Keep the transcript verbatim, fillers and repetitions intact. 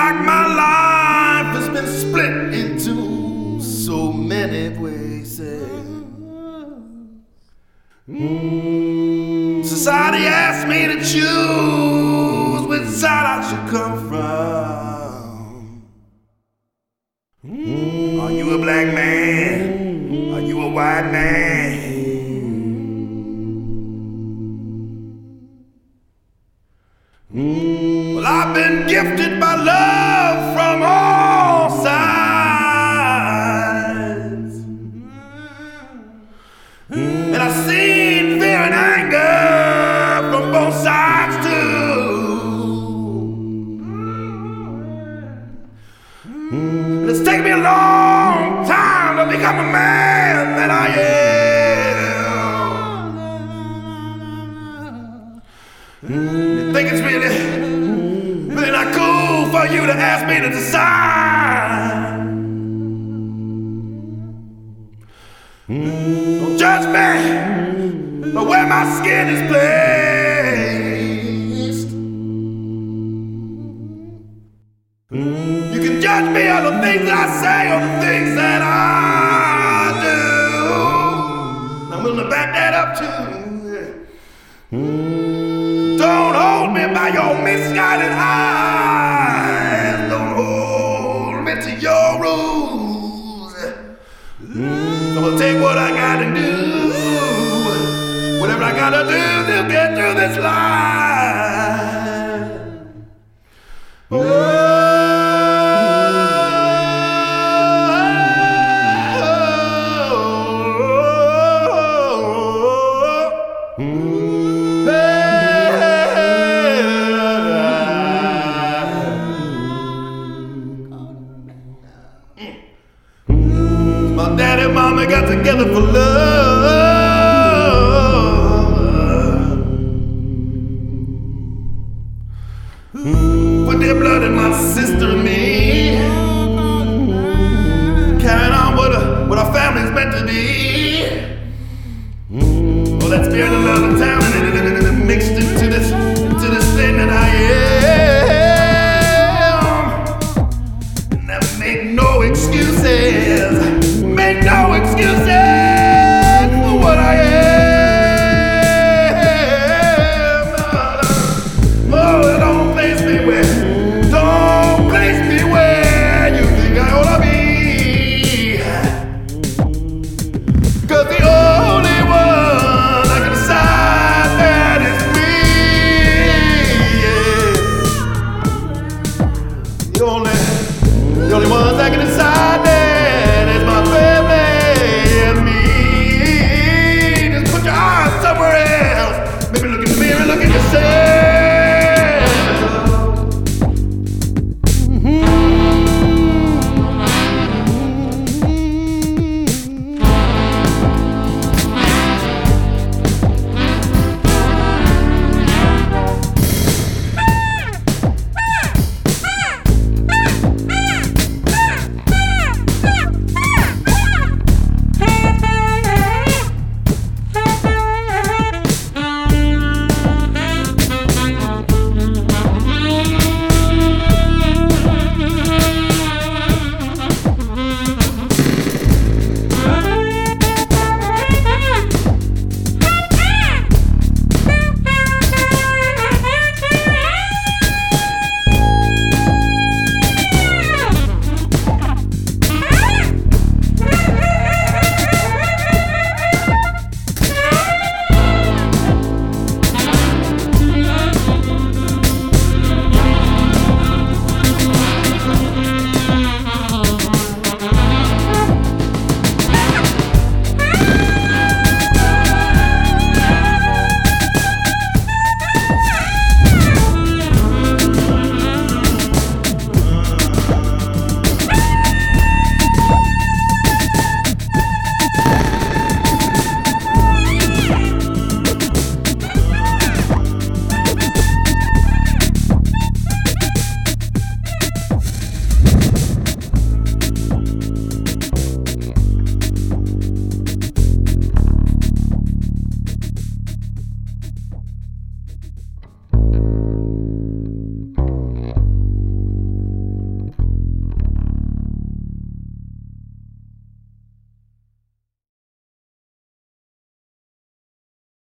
like my life has been split into so many places. Society asked me to choose which side I should come from. Are you a black man? Are you a white man? Well, I've been gifted by love from all sides, and I've seen fear and anger from both sides too. And it's taken me a long time to become a man that I am. You think it's really, really not cool for you to ask me to decide? Don't judge me by where my skin is placed. You can judge me on the things that I say or the things that I do. I'm willing to back that up too. Don't hold me by your misguided eyes. Don't hold me to your rules. I'm gonna take what I gotta do. Whatever I gotta do to get through this life. Oh. My daddy and mama got together for love. Put their blood in my sister and me. Carrying on what, a, what our family's meant to be. Oh, that spirit of love and talent mixed